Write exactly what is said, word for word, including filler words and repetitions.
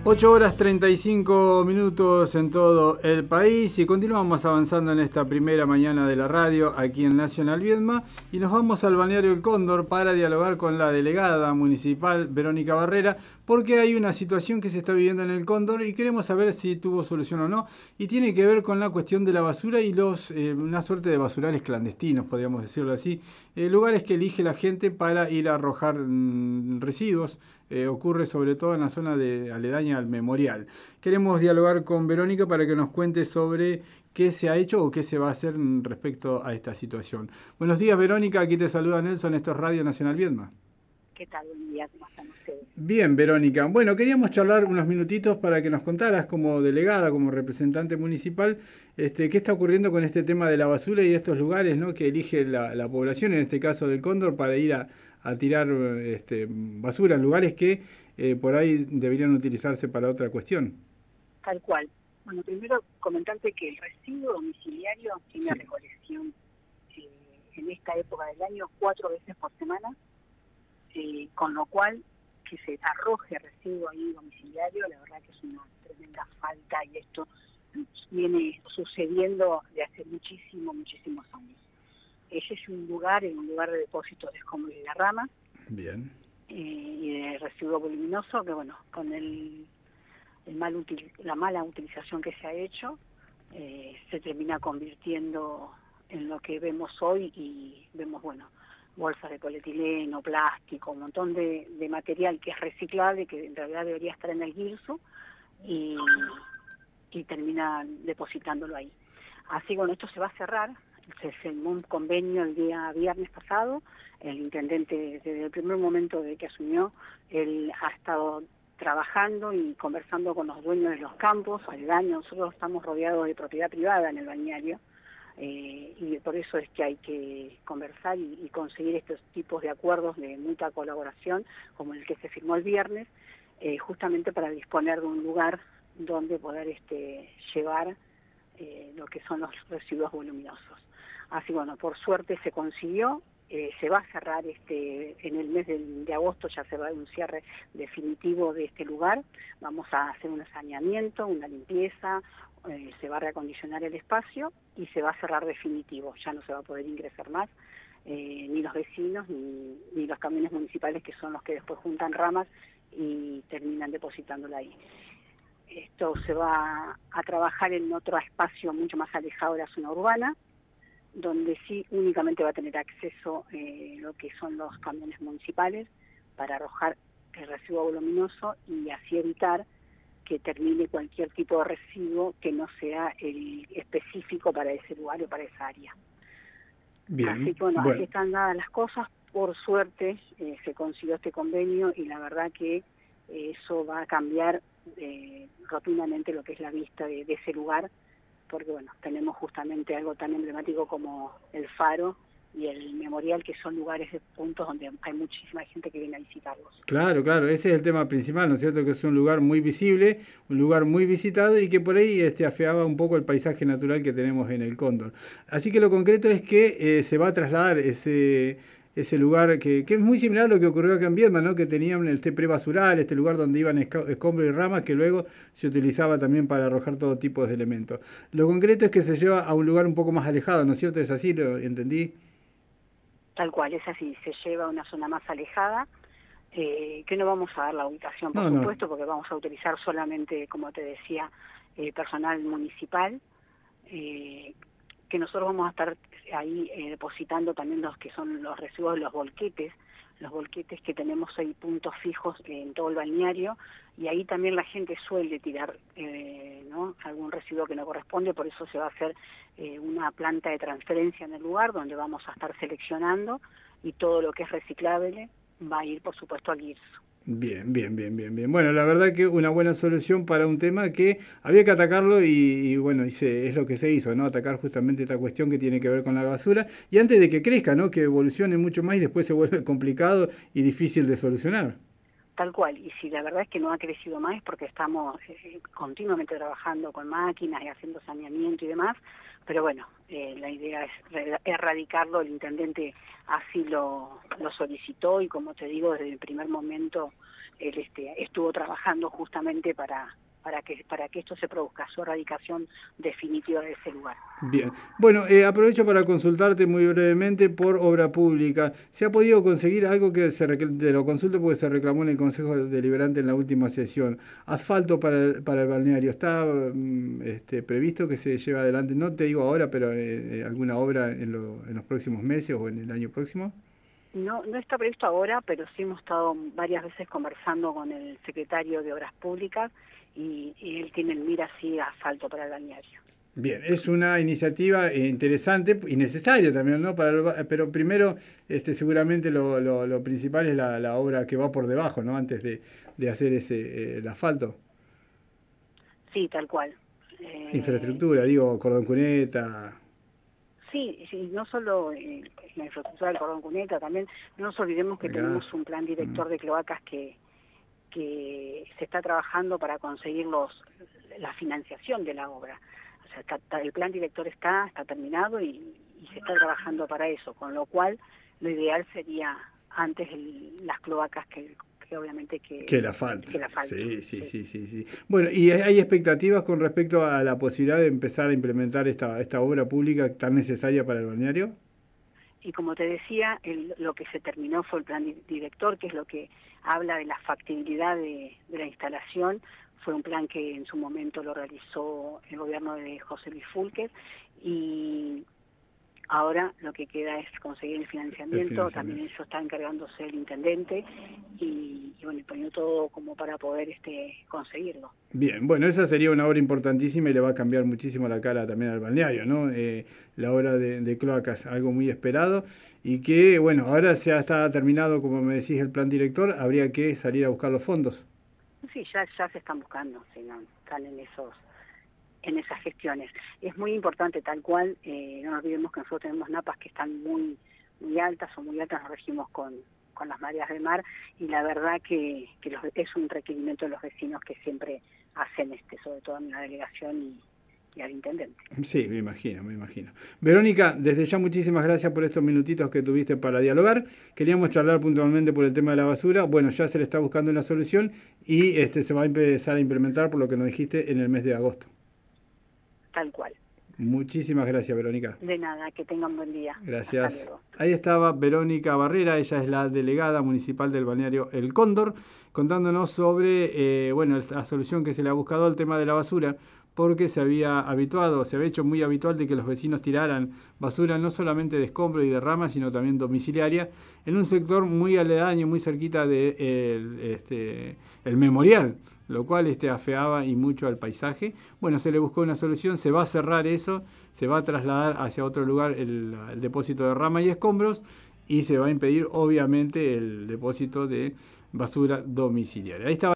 ocho horas treinta y cinco minutos en todo el país y continuamos avanzando en esta primera mañana de la radio aquí en Nacional Viedma y nos vamos al balneario El Cóndor para dialogar con la delegada municipal Verónica Barrera porque hay una situación que se está viviendo en El Cóndor y queremos saber si tuvo solución o no y tiene que ver con la cuestión de la basura y los eh, una suerte de basurales clandestinos, podríamos decirlo así, eh, lugares que elige la gente para ir a arrojar mmm, residuos. Eh, ocurre sobre todo en la zona de aledaña al memorial. Queremos dialogar con Verónica para que nos cuente sobre qué se ha hecho o qué se va a hacer respecto a esta situación. Buenos días, Verónica, aquí te saluda Nelson, esto es Radio Nacional Viedma. ¿Qué tal? Buen día, ¿cómo están ustedes? Bien, Verónica. Bueno, queríamos charlar unos minutitos para que nos contaras como delegada, como representante municipal, este, qué está ocurriendo con este tema de la basura y estos lugares, ¿no?, que elige la, la población, en este caso del Cóndor, para ir a, a tirar este, basura en lugares que eh, por ahí deberían utilizarse para otra cuestión. Tal cual. Bueno, primero comentarte que el residuo domiciliario tiene Sí. recolección eh, en esta época del año cuatro veces por semana, eh, con lo cual que se arroje residuo ahí domiciliario, la verdad que es una tremenda falta y esto viene sucediendo de hace muchísimo, muchísimos años. Ese es un lugar, en un lugar de depósito de escombros y de ramas. Bien. Eh, y de residuo voluminoso, que bueno, con el, el mal util, la mala utilización que se ha hecho, eh, se termina convirtiendo en lo que vemos hoy y vemos, bueno, bolsas de polietileno, plástico, un montón de, de material que es reciclable, que en realidad debería estar en el GIRSU, y, y termina depositándolo ahí. Así, bueno, esto se va a cerrar. Se firmó un convenio el día viernes pasado. El intendente, desde el primer momento de que asumió, él ha estado trabajando y conversando con los dueños de los campos aledaños. Nosotros estamos rodeados de propiedad privada en el balneario, eh, y por eso es que hay que conversar y, y conseguir estos tipos de acuerdos de mutua colaboración, como el que se firmó el viernes, eh, justamente para disponer de un lugar donde poder este, llevar eh, lo que son los residuos voluminosos. Así, bueno, por suerte se consiguió, eh, se va a cerrar este en el mes de, de agosto, ya se va a dar un cierre definitivo de este lugar. Vamos a hacer un saneamiento, una limpieza, eh, se va a reacondicionar el espacio y se va a cerrar definitivo. Ya no se va a poder ingresar más, eh, ni los vecinos ni, ni los camiones municipales, que son los que después juntan ramas y terminan depositándola ahí. Esto se va a trabajar en otro espacio mucho más alejado de la zona urbana, donde sí únicamente va a tener acceso eh, lo que son los camiones municipales para arrojar el residuo voluminoso y así evitar que termine cualquier tipo de residuo que no sea el específico para ese lugar o para esa área. Bien. Así que bueno, Bueno. así están dadas las cosas. Por suerte eh, se consiguió este convenio y la verdad que eh, eso va a cambiar eh, rotundamente lo que es la vista de, de ese lugar, porque bueno, tenemos justamente algo tan emblemático como el faro y el memorial, que son lugares de puntos donde hay muchísima gente que viene a visitarlos. Claro, claro, ese es el tema principal, ¿no es cierto? Que es un lugar muy visible, un lugar muy visitado y que por ahí este, afeaba un poco el paisaje natural que tenemos en el Cóndor. Así que lo concreto es que eh, se va a trasladar ese, ese lugar que, que es muy similar a lo que ocurrió acá en Viedma, ¿no? Que tenían este prebasural, este lugar donde iban escombros y ramas, que luego se utilizaba también para arrojar todo tipo de elementos. Lo concreto es que se lleva a un lugar un poco más alejado, ¿no es cierto? ¿Es así? ¿Lo entendí? Tal cual, es así, se lleva a una zona más alejada, eh, que no vamos a dar la ubicación, por No, supuesto, no. porque vamos a utilizar solamente, como te decía, eh, personal municipal, eh, que nosotros vamos a estar ahí eh, depositando también los que son los residuos de los volquetes, los volquetes que tenemos ahí puntos fijos en todo el balneario, y ahí también la gente suele tirar eh, ¿no? algún residuo que no corresponde. Por eso se va a hacer eh, una planta de transferencia en el lugar donde vamos a estar seleccionando, y todo lo que es reciclable va a ir, por supuesto, al GIRSU. Bien, bien, bien, bien, bien. Bueno, la verdad que una buena solución para un tema que había que atacarlo y, y bueno, y se, es lo que se hizo, ¿no? Atacar justamente esta cuestión que tiene que ver con la basura y antes de que crezca, ¿no? Que evolucione mucho más y después se vuelve complicado y difícil de solucionar. Tal cual, y si la verdad es que no ha crecido más es porque estamos eh, continuamente trabajando con máquinas y haciendo saneamiento y demás, pero bueno, eh, la idea es erradicarlo, el intendente así lo, lo solicitó y como te digo, desde el primer momento él este, estuvo trabajando justamente para... para que para que esto se produzca, su erradicación definitiva de ese lugar. Bien. Bueno, eh, aprovecho para consultarte muy brevemente por obra pública. ¿Se ha podido conseguir algo que se te lo consulto porque se reclamó en el Consejo Deliberante en la última sesión? Asfalto para el, para el balneario. ¿Está este, previsto que se lleve adelante? No te digo ahora, pero eh, alguna obra en, lo, en los próximos meses o en el año próximo. No, no está previsto ahora, pero sí hemos estado varias veces conversando con el secretario de Obras Públicas y, y él tiene en mira sí asfalto para el balneario. Bien, es una iniciativa interesante y necesaria también, ¿no? Para el, pero primero, este, seguramente lo, lo, lo principal es la, la obra que va por debajo, ¿no? Antes de, de hacer ese eh, el asfalto. Sí, tal cual. Eh, Infraestructura, digo, cordón cuneta. Sí, sí, no solo eh, la infraestructura del cordón cuneta, también no nos olvidemos que tenemos un plan director de cloacas que, que se está trabajando para conseguir los, la financiación de la obra. O sea, está, está, el plan director está, está terminado y, y se está trabajando para eso, con lo cual lo ideal sería antes el, las cloacas que, que obviamente que, que la falta. Que la falta. Sí, sí, sí, sí, sí. Bueno, ¿y hay expectativas con respecto a la posibilidad de empezar a implementar esta, esta obra pública tan necesaria para el balneario? Y como te decía, el, lo que se terminó fue el plan director, que es lo que habla de la factibilidad de, de la instalación. Fue un plan que en su momento lo realizó el gobierno de José Luis Fúlquez y ahora lo que queda es conseguir el financiamiento, el financiamiento. También eso está encargándose el intendente y, y bueno, poniendo todo como para poder este conseguirlo. Bien, bueno, esa sería una obra importantísima y le va a cambiar muchísimo la cara también al balneario, ¿no? Eh, la obra de, de cloacas, algo muy esperado y que, bueno, ahora ya está terminado, como me decís, el plan director, habría que salir a buscar los fondos. Sí, ya, ya se están buscando, sí, no, están en esos en esas gestiones. Es muy importante, tal cual, eh, no nos olvidemos que nosotros tenemos napas que están muy muy altas o muy altas, nos regimos con, con las mareas del mar y la verdad que, que los, es un requerimiento de los vecinos que siempre hacen, este, sobre todo en la delegación y, y al intendente. Sí, me imagino, me imagino. Verónica, desde ya muchísimas gracias por estos minutitos que tuviste para dialogar. Queríamos charlar puntualmente por el tema de la basura. Bueno, ya se le está buscando una solución y este se va a empezar a implementar por lo que nos dijiste en el mes de agosto. Tal cual. Muchísimas gracias, Verónica. De nada, que tengan buen día. Gracias. Ahí estaba Verónica Barrera, ella es la delegada municipal del balneario El Cóndor, contándonos sobre eh, bueno, la solución que se le ha buscado al tema de la basura, porque se había habituado, se había hecho muy habitual de que los vecinos tiraran basura no solamente de escombros y de ramas, sino también domiciliaria, en un sector muy aledaño, muy cerquita del de este, el memorial, lo cual este, afeaba y mucho al paisaje. Bueno, se le buscó una solución, se va a cerrar eso, se va a trasladar hacia otro lugar el, el depósito de rama y escombros y se va a impedir obviamente el depósito de basura domiciliaria. Ahí estaba